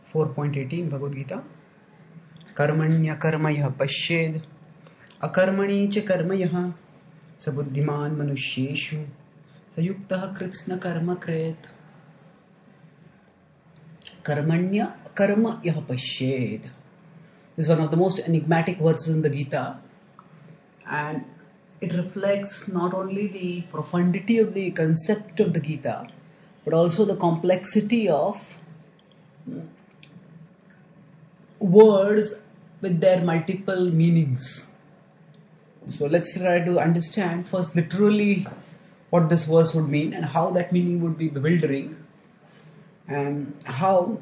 4.18 Bhagavad Gita. Karmanya karmayah pashyed akarmani cha karmayah sabuddhiman manushyeshu sayuktah kritsna karma kret. Karmanya karmayah pashyed. This is one of the most enigmatic verses in the Gita, and it reflects not only the profundity of the concept of the Gita, but also the complexity of words with their multiple meanings. So let's try to understand first literally what this verse would mean and how that meaning would be bewildering, and how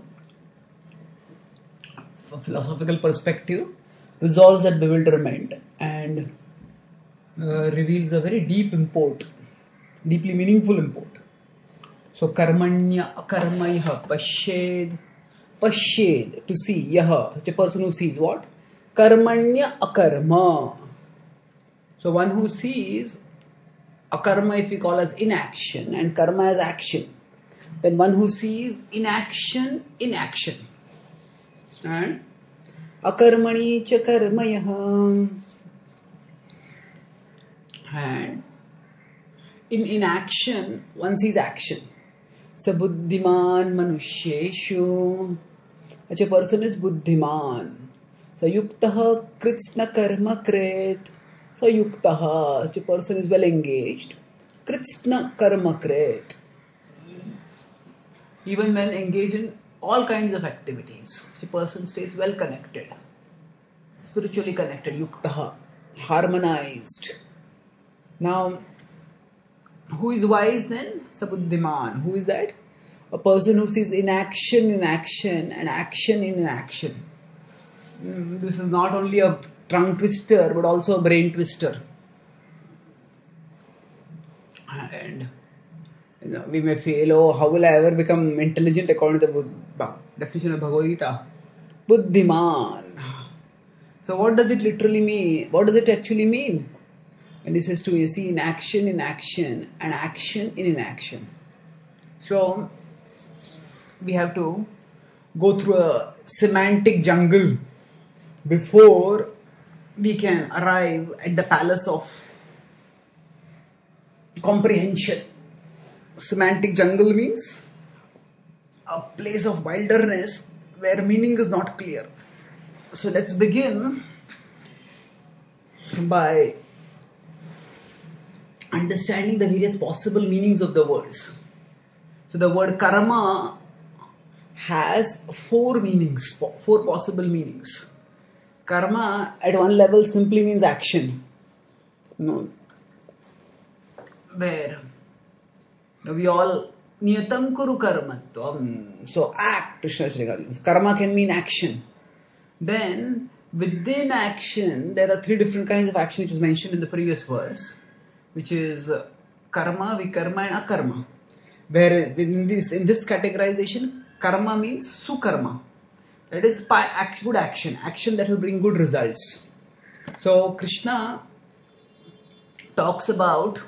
a philosophical perspective resolves that bewilderment and reveals a very deep import, deeply meaningful import. So karmanya akarmayah pashyed. Pashyed, to see, yaha, such a person who sees what? Karmanya akarma. So one who sees akarma, if we call as inaction, and karma as action, then one who sees inaction in action. And akarmani cha karmayah. And in inaction, one sees action. Sabuddhiman manushyeshu. Such a person is buddhiman. Sayuktah kritsna karma kret. Sayuktah, such a person is well engaged. Kritsna karma kret. Even when engaged in all kinds of activities, such a person stays well connected, spiritually connected. Yuktah, harmonized. Now, who is wise then? Sabuddhiman. Who is that? A person who sees inaction in action and action in inaction. This is not only a tongue twister but also a brain twister. And we may feel, oh, how will I ever become intelligent according to the definition of Bhagavad Gita? Buddhiman. So what does it literally mean? What does it actually mean? And he says to see inaction in action and action in inaction. So we have to go through a semantic jungle before we can arrive at the palace of comprehension. Semantic jungle means a place of wilderness where meaning is not clear. So let's begin by understanding the various possible meanings of the words. So the word karma has four meanings, four possible meanings. Karma at one level simply means action. Where we all niyatam kuru karmatvam. So act, Krishna is regarding. So karma can mean action. Then within action there are three different kinds of action which is mentioned in the previous verse, which is karma, vikarma and akarma. Where in this categorization, karma means sukarma. That is good action, action that will bring good results. So Krishna talks about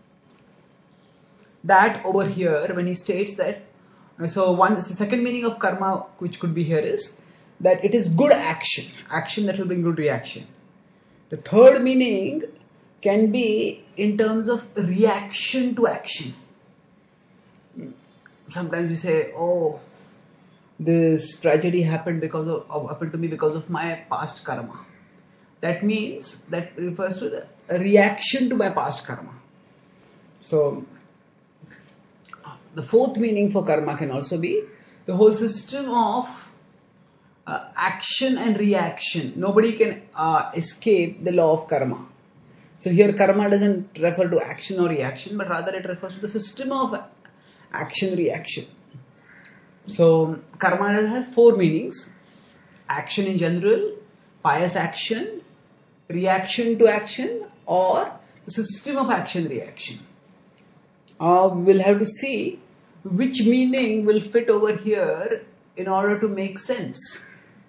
that over here when he states that. So the second meaning of karma which could be here is that it is good action, action that will bring good reaction. The third meaning can be in terms of reaction to action. Sometimes we say, oh, this tragedy happened happened to me because of my past karma. That means, that refers to the reaction to my past karma. So the fourth meaning for karma can also be the whole system of action and reaction. Nobody can escape the law of karma. So here karma doesn't refer to action or reaction, but rather it refers to the system of action-reaction. So karma has four meanings: action in general, pious action, reaction to action, or the system of action-reaction. We'll have to see which meaning will fit over here in order to make sense.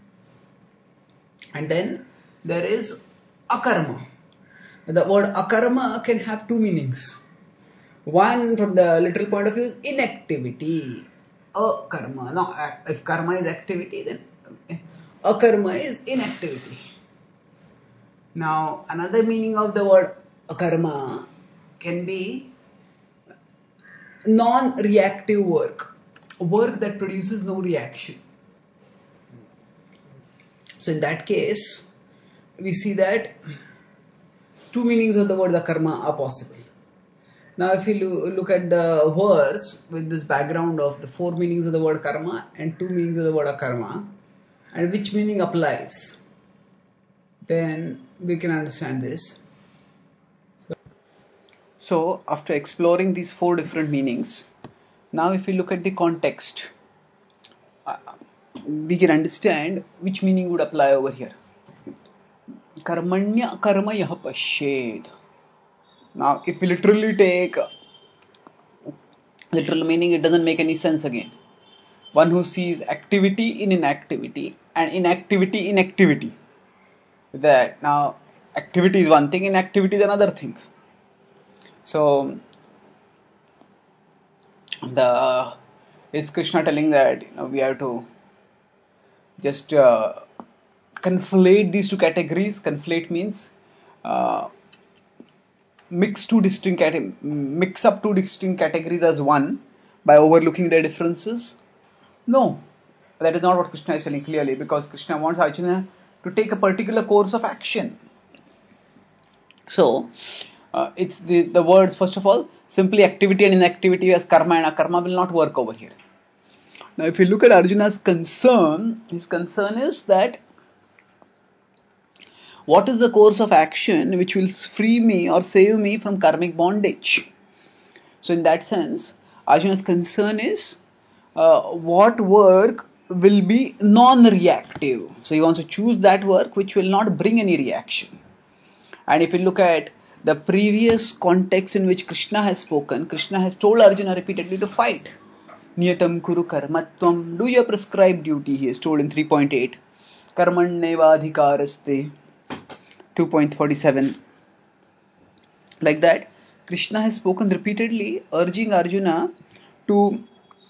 And then there is akarma. The word akarma can have two meanings. One, from the literal point of view, is inactivity. akarma. Now, if karma is activity, then akarma is inactivity. Now, another meaning of the word akarma can be non-reactive work, work that produces no reaction. So in that case, we see that two meanings of the word akarma are possible. Now, if you look at the verse with this background of the four meanings of the word karma and two meanings of the word akarma, and which meaning applies, then we can understand this. So after exploring these four different meanings, now if we look at the context, we can understand which meaning would apply over here. Karmanya karma yah pashed. Now if we literally take literal meaning, it doesn't make any sense again. One who sees activity in inactivity and inactivity in activity. That now activity is one thing, inactivity is another thing. So is Krishna telling that we have to just conflate these two categories? Conflate means mix up two distinct categories as one by overlooking their differences? No, that is not what Krishna is telling clearly, because Krishna wants Arjuna to take a particular course of action. So it's the words, first of all, simply activity and inactivity as karma and akarma will not work over here. Now if you look at Arjuna's concern, his concern is that what is the course of action which will free me or save me from karmic bondage? So in that sense, Arjuna's concern is what work will be non-reactive. So he wants to choose that work which will not bring any reaction. And if you look at the previous context in which Krishna has spoken, Krishna has told Arjuna repeatedly to fight. Niyatam kuru karmatvam, do your prescribed duty, he is told in 3.8. Karmannevadhikaraste, 2.47. Like that, Krishna has spoken repeatedly, urging Arjuna to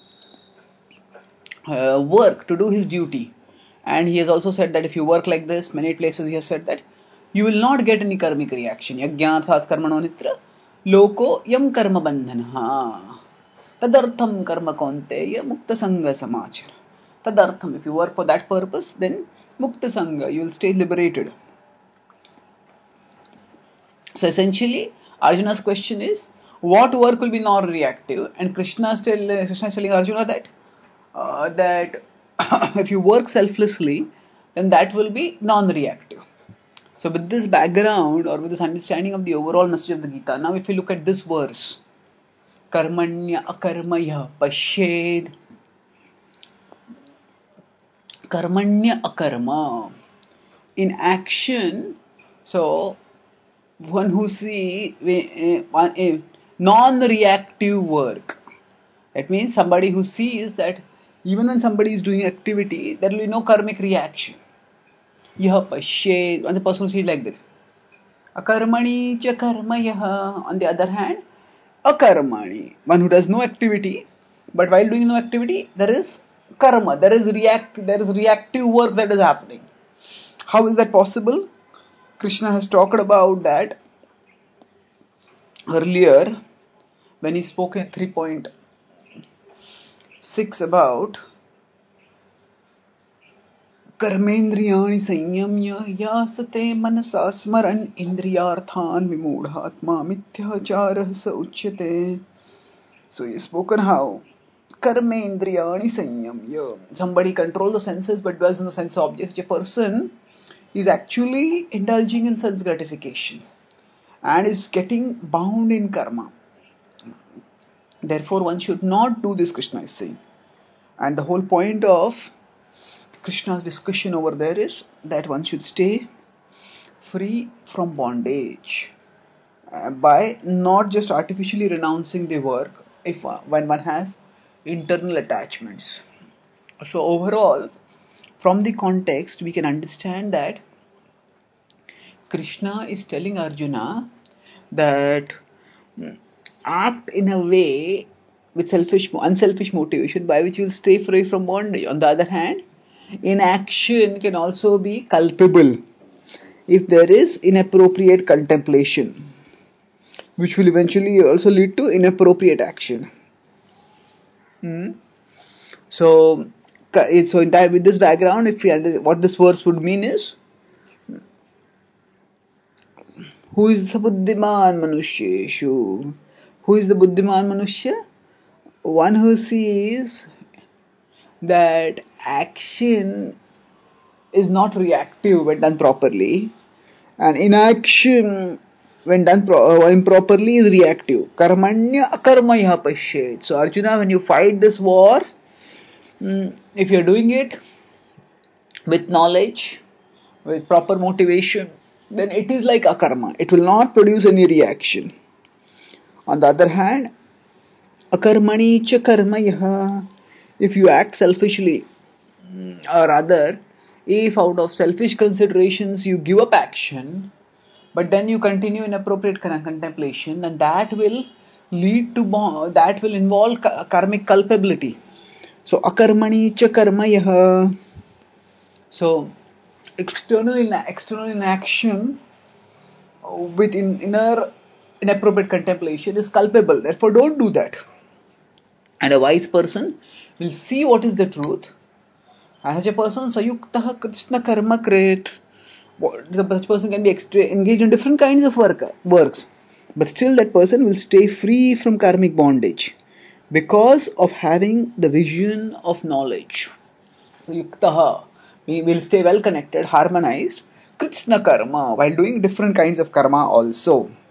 work, to do his duty. And he has also said that if you work like this, many places he has said that you will not get any karmic reaction. Yajnathat karmano nitra, loko yam karma bandhana. Tadartham karma kaunteya mukta sangha samachara. Tadartham, if you work for that purpose, then mukta sangha, you will stay liberated. So essentially, Arjuna's question is, what work will be non-reactive? And Krishna is telling Arjuna that if you work selflessly, then that will be non-reactive. So with this background or with this understanding of the overall message of the Gita, now if you look at this verse, Karmanya akarmaya pashed. Karmanya akarma. In action, so one who see a non-reactive work. That means somebody who sees that even when somebody is doing activity, there will be no karmic reaction. Yah pashed, and the person sees like this. Akarmani cha karma yah. On the other hand, akarmani, one who does no activity, but while doing no activity, there is karma, there is reactive work that is happening. How is that possible? Krishna has talked about that earlier when he spoke in 3.6 about कर्मेन्द्रियाणि संयम्य यासते मनसा स्मरन् इंद्रियार्थान् विमूढात्मा मिथ्याचारः स उच्यते. So he spoken how कर्मेन्द्रियाणि संयम्य, somebody controls the senses but dwells in the sense objects. A person is actually indulging in sense gratification and is getting bound in karma. Therefore one should not do this, Krishna is saying. And the whole point of Krishna's discussion over there is that one should stay free from bondage by not just artificially renouncing the work when one has internal attachments. So overall, from the context, we can understand that Krishna is telling Arjuna that act in a way with unselfish motivation by which you will stay free from bondage. On the other hand, inaction can also be culpable if there is inappropriate contemplation, which will eventually also lead to inappropriate action. So, with this background, if we understand what this verse would mean is, who is the buddhiman manusheshu? Who is the buddhiman manushya? One who sees that action is not reactive when done properly, and inaction when done improperly is reactive. Karmanya akarmaya pashyet. So Arjuna, when you fight this war, if you're doing it with knowledge, with proper motivation, then it is like akarma. It will not produce any reaction. On the other hand, akarmani cha karmayah. If you act selfishly, or rather, if out of selfish considerations you give up action, but then you continue inappropriate contemplation, and that will lead to that will involve karmic culpability. So akarmani cha karmayah. So external inaction with inner inappropriate contemplation is culpable. Therefore, don't do that. And a wise person will see what is the truth. And such a person, sayuktah krishna karma kret. Such person can be engaged in different kinds of works. But still that person will stay free from karmic bondage because of having the vision of knowledge. Yuktaha, we will stay well connected, harmonized, krishna karma, while doing different kinds of karma also.